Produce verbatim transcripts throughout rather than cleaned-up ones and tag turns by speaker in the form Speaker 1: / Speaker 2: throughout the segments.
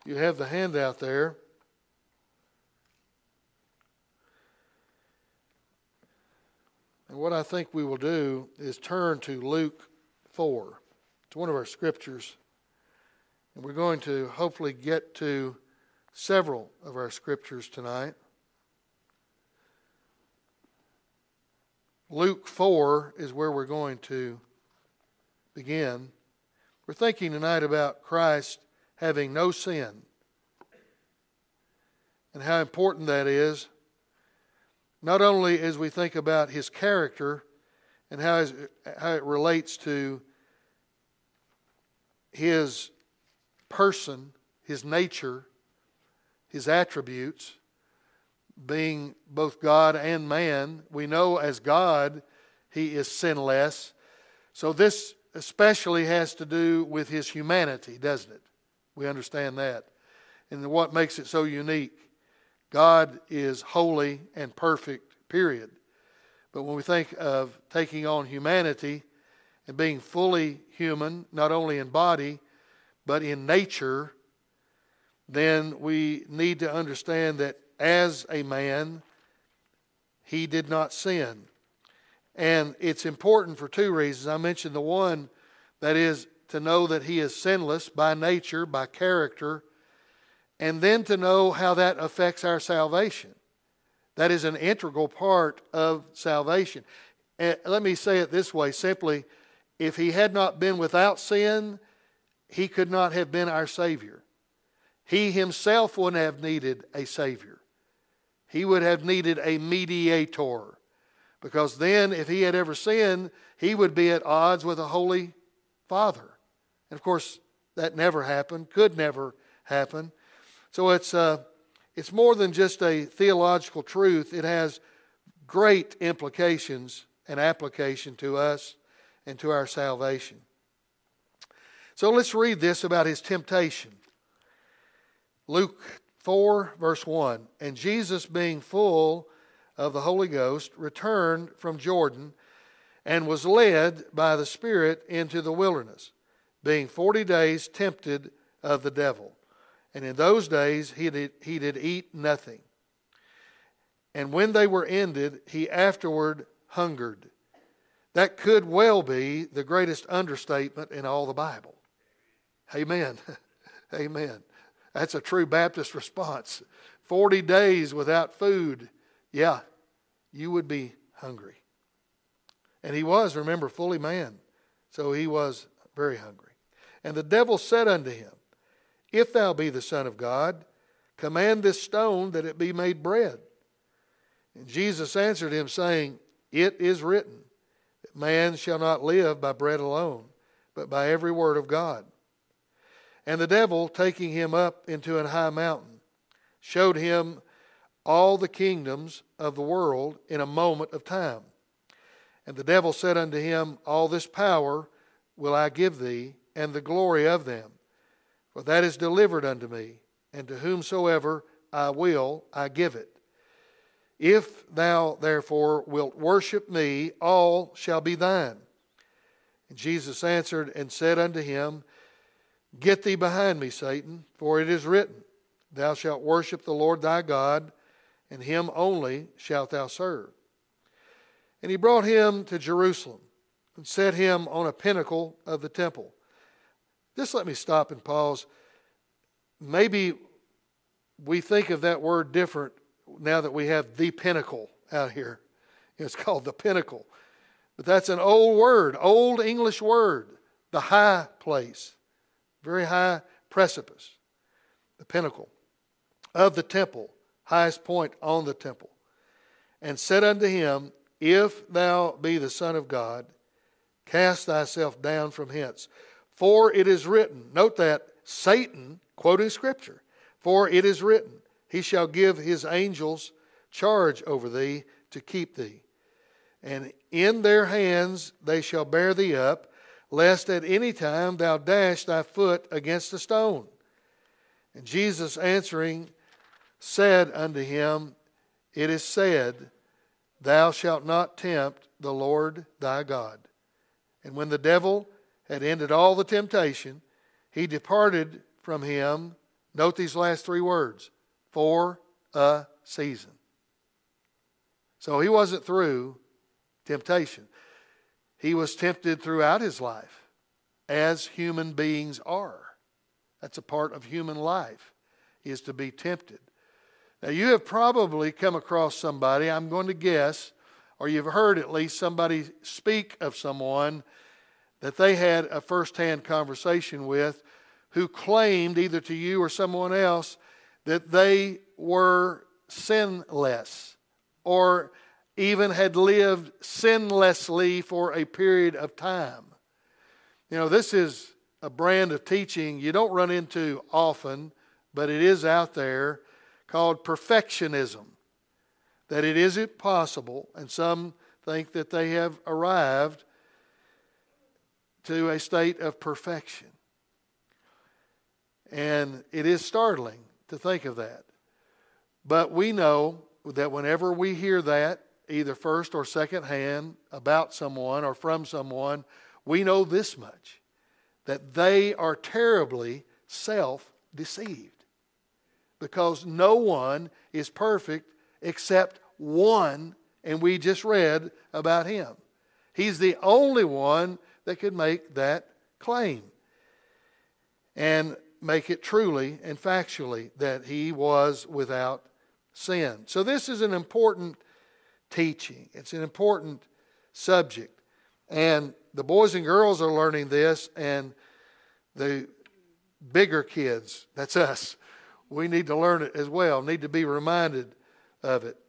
Speaker 1: You have the handout there. And what I think we will do is turn to Luke four. It's one of our scriptures. And we're going to hopefully get to several of our scriptures tonight. Luke four is where we're going to begin. We're thinking tonight about Christ having no sin and how important that is, not only as we think about his character and how it relates to his person, his nature, his attributes, being both God and man. We know as God, he is sinless. So this especially has to do with his humanity, doesn't it? We understand that. And what makes it so unique? God is holy and perfect, period. But when we think of taking on humanity and being fully human, not only in body, but in nature, then we need to understand that as a man, he did not sin. And it's important for two reasons. I mentioned the one, that is to know that he is sinless by nature, by character, and then to know how that affects our salvation. That is an integral part of salvation. And let me say it this way simply. If he had not been without sin, he could not have been our Savior. He himself wouldn't have needed a Savior. He would have needed a mediator. Because then, if he had ever sinned, he would be at odds with a holy Father. And of course, that never happened, could never happen. So it's, uh, it's more than just a theological truth. It has great implications and application to us and to our salvation. So let's read this about his temptation. Luke four, verse one. And Jesus, being full of the Holy Ghost, returned from Jordan and was led by the Spirit into the wilderness, being forty days tempted of the devil. And in those days he did, he did eat nothing. And when they were ended, he afterward hungered. That could well be the greatest understatement in all the Bible. Amen. Amen. That's a true Baptist response. Forty days without food. Yeah, you would be hungry. And he was, remember, fully man. So he was very hungry. And the devil said unto him, If thou be the Son of God, command this stone that it be made bread. And Jesus answered him, saying, It is written, that man shall not live by bread alone, but by every word of God. And the devil, taking him up into an high mountain, showed him all the kingdoms of the world in a moment of time. And the devil said unto him, All this power will I give thee, and the glory of them. For that is delivered unto me, and to whomsoever I will, I give it. If thou therefore wilt worship me, all shall be thine. And Jesus answered and said unto him, Get thee behind me, Satan, for it is written, Thou shalt worship the Lord thy God, and him only shalt thou serve. And he brought him to Jerusalem, and set him on a pinnacle of the temple. Just let me stop and pause. Maybe we think of that word different now that we have the pinnacle out here. It's called the pinnacle. But that's an old word, old English word, the high place, very high precipice, the pinnacle of the temple, highest point on the temple. And said unto him, If thou be the Son of God, cast thyself down from hence. For it is written, note that, Satan, quoting Scripture, for it is written, He shall give His angels charge over thee to keep thee. And in their hands they shall bear thee up, lest at any time thou dash thy foot against a stone. And Jesus answering said unto him, It is said, Thou shalt not tempt the Lord thy God. And when the devil had ended all the temptation, he departed from him, Note these last three words. For a season. So he wasn't through temptation. He was tempted throughout his life, as human beings are. That's a part of human life, is to be tempted. Now, you have probably come across somebody, I'm going to guess, or you've heard at least somebody speak of someone that they had a first-hand conversation with who claimed, either to you or someone else, that they were sinless or even had lived sinlessly for a period of time. You know, this is a brand of teaching you don't run into often, but it is out there, called perfectionism. That it isn't possible, and some think that they have arrived to a state of perfection. And it is startling to think of that. But we know that whenever we hear that, either first or second hand, about someone or from someone, we know this much, that they are terribly self-deceived. Because no one is perfect except one, and we just read about him. He's the only one that could make that claim and make it truly and factually that he was without sin. So this is an important teaching. It's an important subject. And the boys and girls are learning this, and the bigger kids, that's us, we need to learn it as well, need to be reminded of it.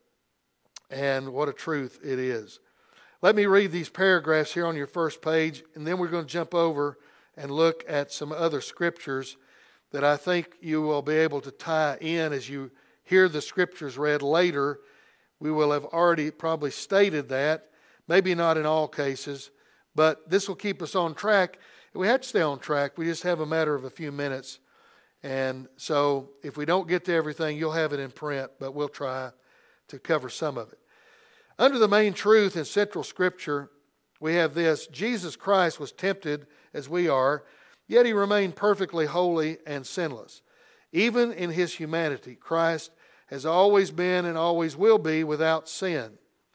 Speaker 1: And what a truth it is. Let me read these paragraphs here on your first page, and then we're going to jump over and look at some other scriptures that I think you will be able to tie in as you hear the scriptures read later. We will have already probably stated that, maybe not in all cases, but this will keep us on track. We have to stay on track. We just have a matter of a few minutes. And so if we don't get to everything, you'll have it in print, but we'll try to cover some of it. Under the main truth in central Scripture, we have this: Jesus Christ was tempted as we are, yet he remained perfectly holy and sinless. Even in his humanity, Christ has always been and always will be without sin.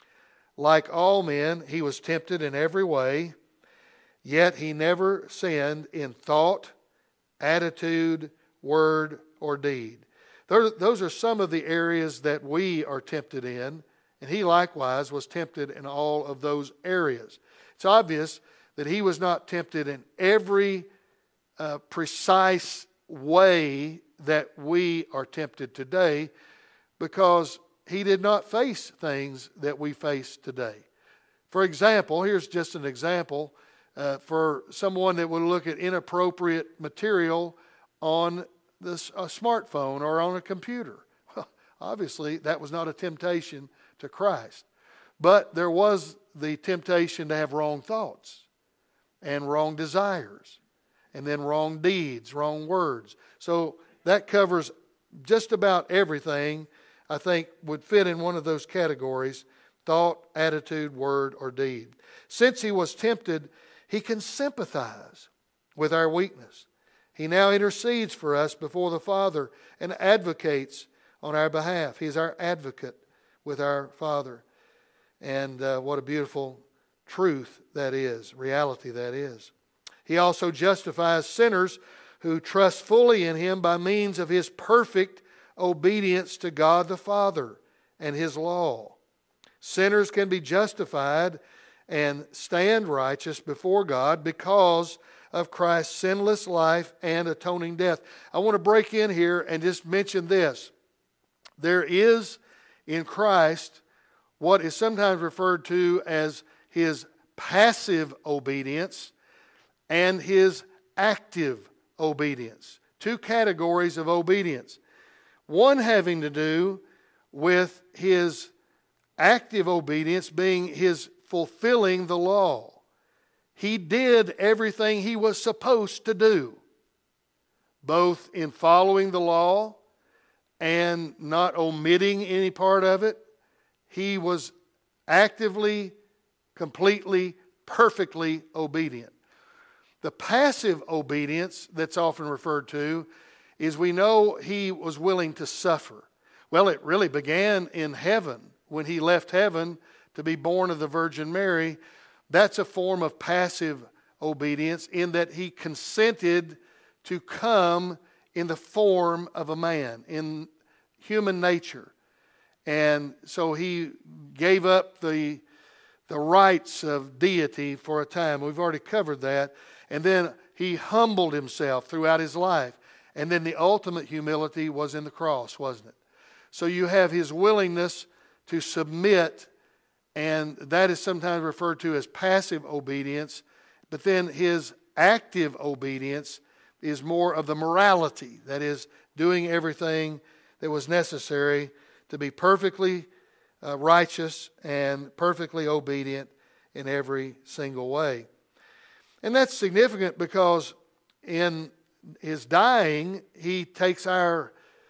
Speaker 1: Like all men, he was tempted in every way, yet he never sinned in thought, attitude, word, or deed. Those are some of the areas that we are tempted in, and he likewise was tempted in all of those areas. It's obvious that he was not tempted in every uh, precise way that we are tempted today, because he did not face things that we face today. For example, here's just an example uh, for someone that would look at inappropriate material on this, a smartphone or on a computer. Well, obviously, that was not a temptation to Christ. But there was the temptation to have wrong thoughts and wrong desires, and then wrong deeds, wrong words. So that covers just about everything, I think, would fit in one of those categories: thought, attitude, word, or deed. Since he was tempted, he can sympathize with our weakness. He now intercedes for us before the Father and advocates on our behalf. He's our advocate with our Father. And uh, what a beautiful truth that is, reality that is. He also justifies sinners who trust fully in him by means of his perfect obedience to God the Father and his law. Sinners can be justified and stand righteous before God because of Christ's sinless life and atoning death. I want to break in here and just mention this. There is in Christ what is sometimes referred to as his passive obedience and his active obedience. Two categories of obedience. One having to do with his active obedience being his fulfilling the law. He did everything he was supposed to do, both in following the law and not omitting any part of it. He was actively, completely, perfectly obedient. The passive obedience that's often referred to is we know he was willing to suffer. Well, it really began in heaven when he left heaven to be born of the Virgin Mary. That's a form of passive obedience in that he consented to come in the form of a man, in human nature. And so he gave up the, the rights of deity for a time. We've already covered that. And then he humbled himself throughout his life. And then the ultimate humility was in the cross, wasn't it? So you have his willingness to submit, and that is sometimes referred to as passive obedience. But then his active obedience is more of the morality, that is, doing everything that was necessary to be perfectly uh, righteous and perfectly obedient in every single way. And that's significant because in his dying, he takes our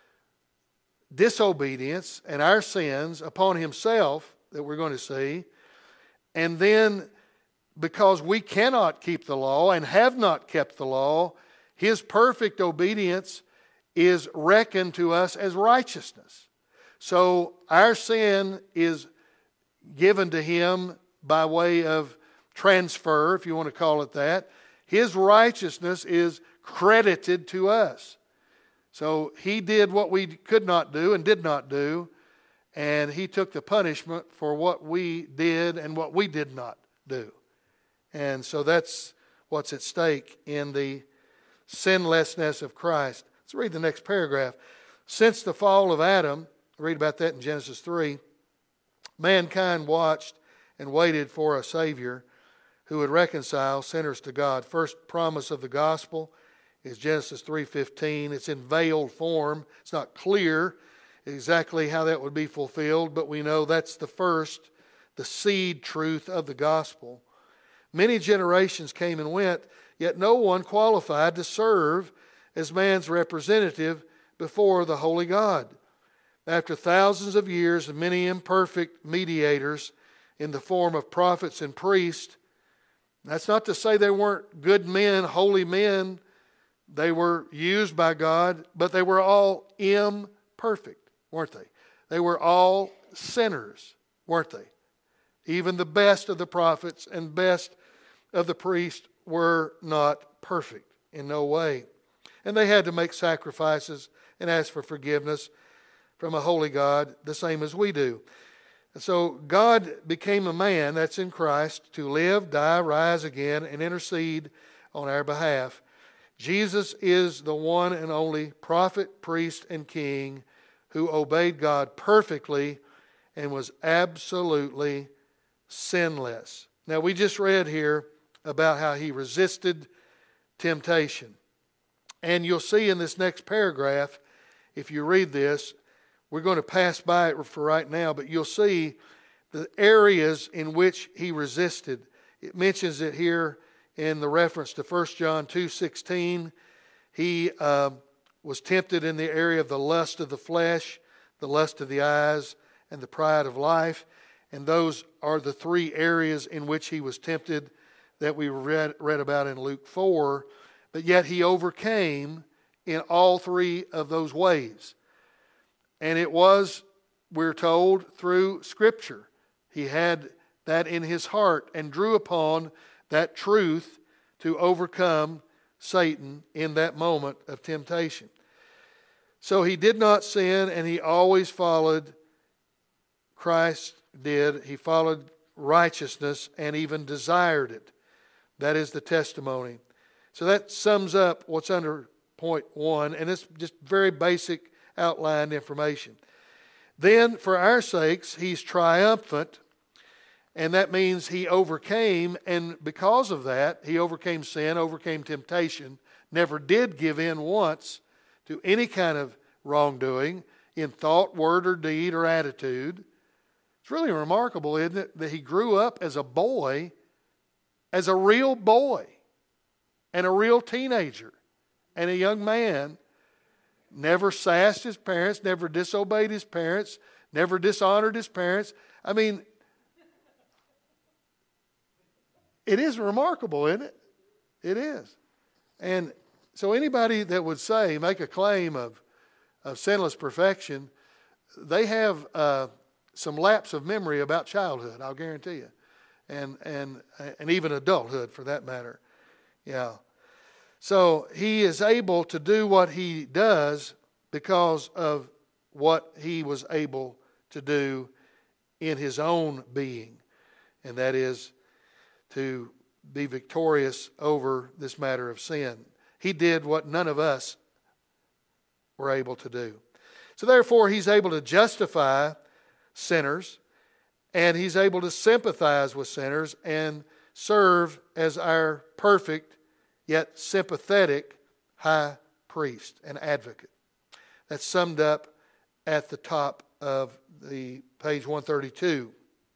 Speaker 1: disobedience and our sins upon himself, that we're going to see, and then because we cannot keep the law and have not kept the law, his perfect obedience is reckoned to us as righteousness. So our sin is given to him by way of transfer, if you want to call it that. His righteousness is credited to us. So he did what we could not do and did not do, and he took the punishment for what we did and what we did not do. And so that's what's at stake in the sinlessness of Christ. Let's read the next paragraph. Since the fall of Adam, read about that in Genesis three, mankind watched and waited for a Savior who would reconcile sinners to God. First promise of the gospel is Genesis three fifteen. It's in veiled form. It's not clear exactly how that would be fulfilled, but we know that's the first, the seed truth of the gospel. Many generations came and went, yet no one qualified to serve as man's representative before the holy God. After thousands of years of many imperfect mediators in the form of prophets and priests, that's not to say they weren't good men, holy men. They were used by God, but they were all imperfect, weren't they? They were all sinners, weren't they? Even the best of the prophets and best of the priests were not perfect in no way. And they had to make sacrifices and ask for forgiveness from a holy God, the same as we do. And so God became a man, that's in Christ, to live, die, rise again, and intercede on our behalf. Jesus is the one and only prophet, priest, and king who obeyed God perfectly and was absolutely sinless. Now, we just read here about how he resisted temptation. And you'll see in this next paragraph, if you read this, we're going to pass by it for right now, but you'll see the areas in which he resisted. It mentions it here in the reference to First John two sixteen. He uh, was tempted in the area of the lust of the flesh, the lust of the eyes, and the pride of life. And those are the three areas in which he was tempted that we read, read about in Luke four. But yet he overcame in all three of those ways. And it was, we're told, through Scripture. He had that in his heart and drew upon that truth to overcome Satan in that moment of temptation. So he did not sin, and he always followed, Christ did, he followed righteousness and even desired it. That is the testimony. So that sums up what's under point one, and it's just very basic outlined information. Then, for our sakes, he's triumphant, and that means he overcame, and because of that, he overcame sin, overcame temptation, never did give in once to any kind of wrongdoing in thought, word, or deed, or attitude. It's really remarkable, isn't it, that he grew up as a boy, as a real boy, and a real teenager, and a young man, never sassed his parents, never disobeyed his parents, never dishonored his parents. I mean, it is remarkable, isn't it? It is. And so anybody that would say, make a claim of, of sinless perfection, they have uh, some lapse of memory about childhood, I'll guarantee you. And, and, and even adulthood for that matter. Yeah. So he is able to do what he does because of what he was able to do in his own being. And that is to be victorious over this matter of sin. He did what none of us were able to do. So therefore, he's able to justify sinners, and he's able to sympathize with sinners and serve as our perfect yet sympathetic high priest and advocate. That's summed up at the top of the page one thirty-two.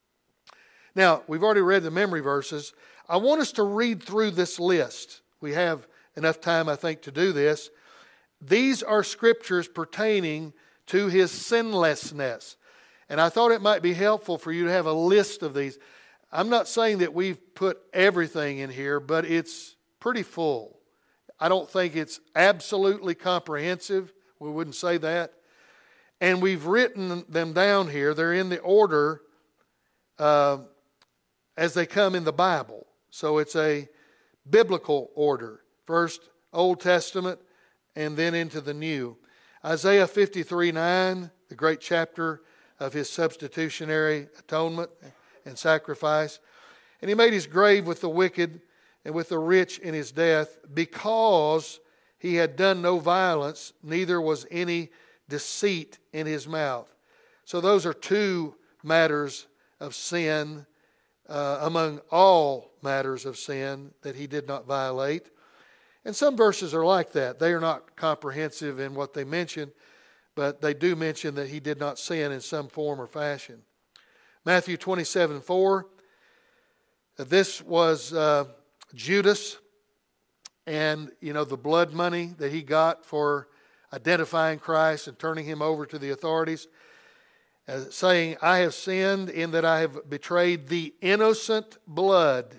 Speaker 1: Now, we've already read the memory verses. I want us to read through this list. We have enough time, I think, to do this. These are scriptures pertaining to his sinlessness. And I thought it might be helpful for you to have a list of these. I'm not saying that we've put everything in here, but it's pretty full. I don't think it's absolutely comprehensive. We wouldn't say that. And we've written them down here. They're in the order uh, as they come in the Bible. So it's a biblical order. First Old Testament and then into the New. Isaiah fifty-three nine, the great chapter of his substitutionary atonement and sacrifice. And he made his grave with the wicked and with the rich in his death, because he had done no violence, neither was any deceit in his mouth. So those are two matters of sin uh, among all matters of sin that he did not violate. And some verses are like that. They are not comprehensive in what they mention, but they do mention that he did not sin in some form or fashion. Matthew twenty-seven four. This was uh, Judas and, you know, the blood money that he got for identifying Christ and turning him over to the authorities, uh, saying, I have sinned in that I have betrayed the innocent blood.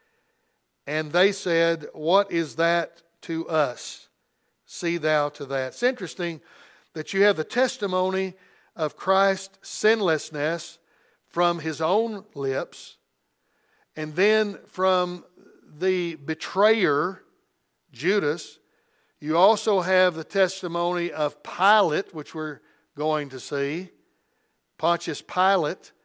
Speaker 1: And they said, what is that to us? See thou to that. It's interesting that you have the testimony of Christ's sinlessness from his own lips, and then from the betrayer, Judas. You also have the testimony of Pilate, which we're going to see, Pontius Pilate,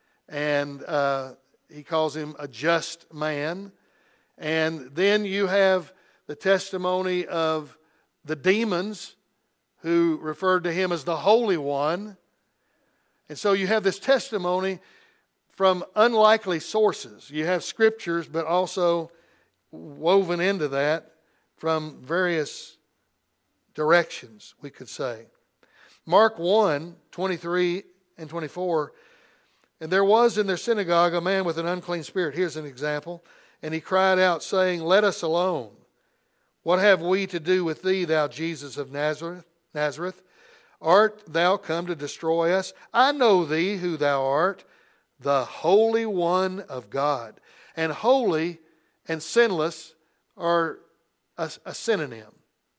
Speaker 1: and uh, he calls him a just man. And then you have the testimony of the demons, who referred to him as the Holy One. And so you have this testimony from unlikely sources. You have scriptures, but also woven into that from various directions, we could say. Mark one, twenty-three and twenty-four. And there was in their synagogue a man with an unclean spirit. Here's an example. And he cried out, saying, let us alone. What have we to do with thee, thou Jesus of Nazareth? Nazareth? Art thou come to destroy us? I know thee who thou art, the Holy One of God. And holy and sinless are a, a synonym.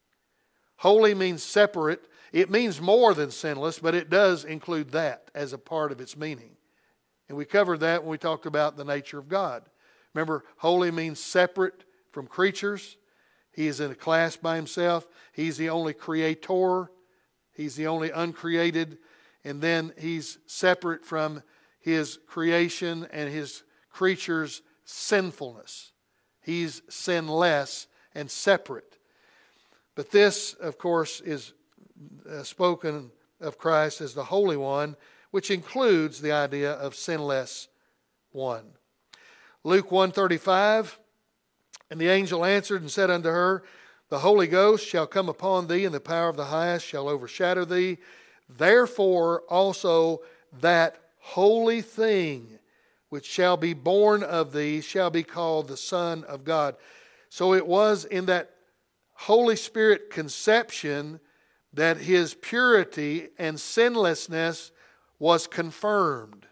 Speaker 1: Holy means separate. It means more than sinless, but it does include that as a part of its meaning. And we covered that when we talked about the nature of God. Remember, holy means separate from creatures. He is in a class by himself. He's the only creator. He's the only uncreated. And then he's separate from his creation and his creatures' sinfulness. He's sinless and separate. But this, of course, is uh, spoken of Christ as the Holy One, which includes the idea of sinless one. Luke one thirty-five, and the angel answered and said unto her, the Holy Ghost shall come upon thee, and the power of the highest shall overshadow thee. Therefore also that holy thing which shall be born of thee shall be called the Son of God. So it was in that Holy Spirit conception that his purity and sinlessness was confirmed.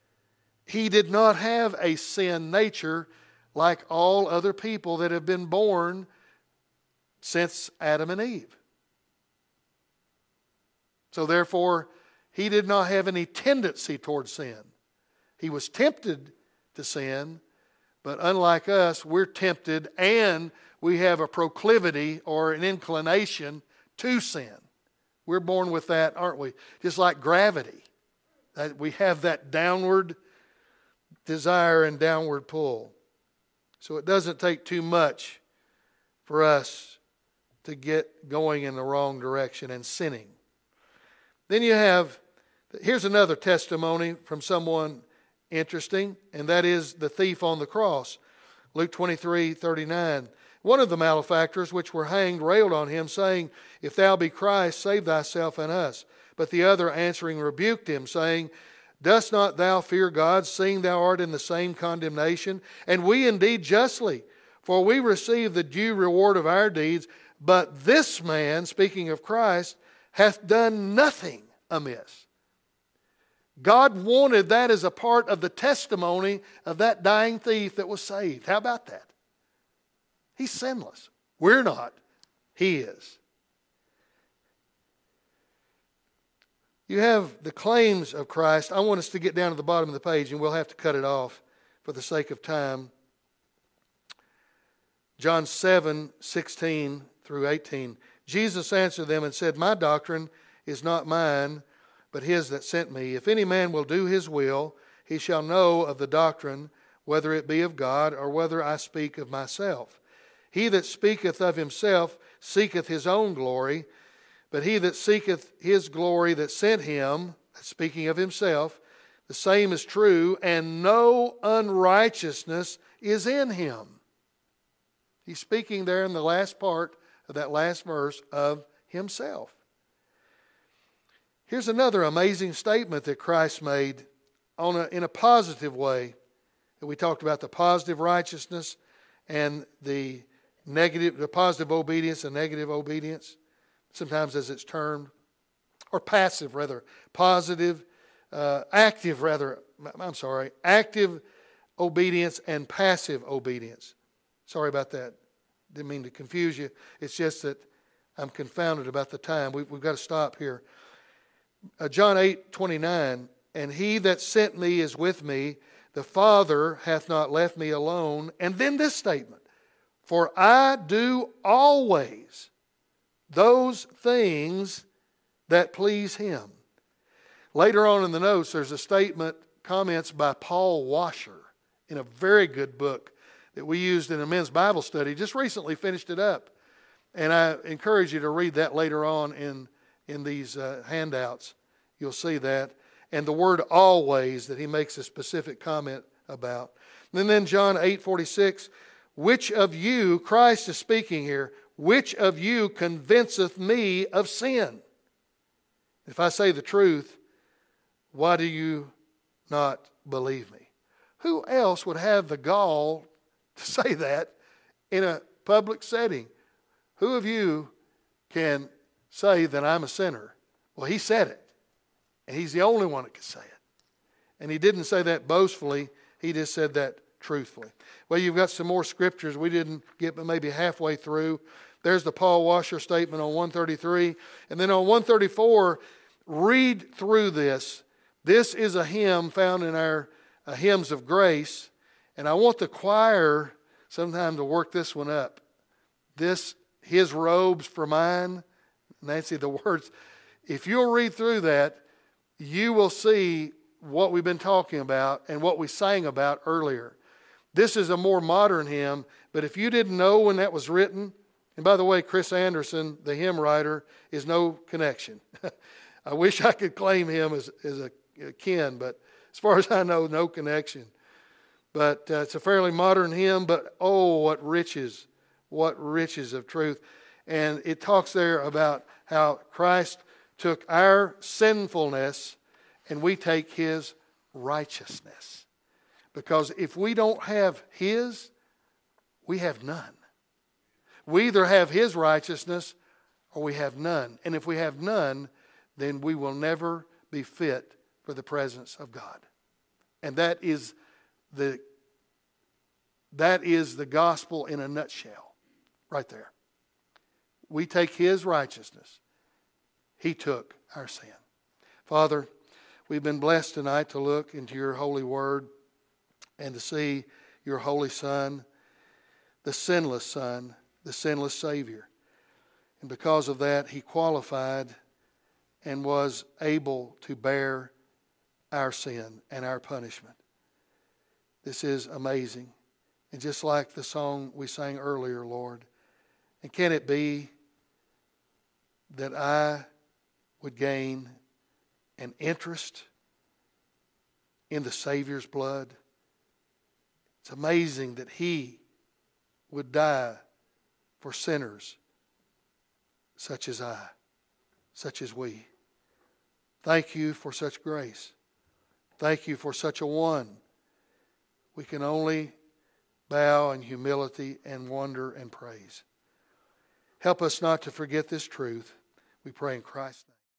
Speaker 1: He did not have a sin nature like all other people that have been born since Adam and Eve. So therefore, he did not have any tendency towards sin. He was tempted to sin, but unlike us, we're tempted and we have a proclivity or an inclination to sin. We're born with that, aren't we? Just like gravity. We have that downward desire and downward pull. So it doesn't take too much for us to get going in the wrong direction and sinning. Then you have, here's another testimony from someone interesting, and that is the thief on the cross. Luke twenty-three thirty-nine. One of the malefactors which were hanged railed on him, saying, If thou be Christ, save thyself and us. But the other answering rebuked him, saying, Dost not thou fear God, seeing thou art in the same condemnation? And we indeed justly, for we receive the due reward of our deeds. But this man, speaking of Christ, hath done nothing amiss. God wanted that as a part of the testimony of that dying thief that was saved. How about that? He's sinless. We're not. He is. You have the claims of Christ. I want us to get down to the bottom of the page, and we'll have to cut it off for the sake of time. John seven sixteen through eighteen. Jesus answered them and said, My doctrine is not mine, but his that sent me. If any man will do his will, he shall know of the doctrine, whether it be of God or whether I speak of myself. He that speaketh of himself seeketh his own glory, but he that seeketh his glory that sent him, speaking of himself, the same is true, and no unrighteousness is in him. He's speaking there in the last part of that last verse of himself. Here's another amazing statement that Christ made on a, in a positive way. We talked about the positive righteousness and the negative, the positive obedience and negative obedience, sometimes as it's termed, or passive rather, positive, uh, active rather, I'm sorry, active obedience and passive obedience. Sorry about that. Didn't mean to confuse you. It's just that I'm confounded about the time. We've, we've got to stop here. Uh, John eight twenty-nine, and he that sent me is with me. The Father hath not left me alone. And then this statement, for I do always those things that please him. Later on in the notes, there's a statement, comments by Paul Washer in a very good book that we used in a men's Bible study. Just recently finished it up. And I encourage you to read that later on in, in these uh, handouts. You'll see that. And the word always that he makes a specific comment about. And then John eight forty-six, which of you, Christ is speaking here, which of you convinceth me of sin? If I say the truth, why do you not believe me? Who else would have the gall to say that in a public setting? Who of you can say that I'm a sinner? Well, he said it. And he's the only one that could say it. And he didn't say that boastfully. He just said that truthfully. Well, you've got some more scriptures we didn't get but maybe halfway through. There's the Paul Washer statement on one thirty-three. And then on one thirty-four, read through this. This is a hymn found in our uh, hymns of grace. And I want the choir sometime to work this one up. This, his robes for mine. Nancy, the words. If you'll read through that, you will see what we've been talking about and what we sang about earlier. This is a more modern hymn, but if you didn't know when that was written, and by the way, Chris Anderson, the hymn writer, is no connection. I wish I could claim him as, as a, a kin, but as far as I know, no connection. But uh, it's a fairly modern hymn, but oh, what riches, what riches of truth. And it talks there about how Christ took our sinfulness and we take his righteousness. Because if we don't have his, we have none. We either have his righteousness or we have none. And if we have none, then we will never be fit for the presence of God. And that is the, that is the gospel in a nutshell, right there. we take His righteousness. He took our sin. Father, we've been blessed tonight to look into Your holy word and to see Your holy Son, the sinless Son, the sinless Savior. And because of that, He qualified and was able to bear our sin and our punishment. This is amazing. And just like the song we sang earlier, Lord, and can it be that I would gain an interest in the Savior's blood? It's amazing that He would die for sinners such as I, such as we. Thank You for such grace. Thank You for such a one. We can only bow in humility and wonder and praise. Help us not to forget this truth. We pray in Christ's name.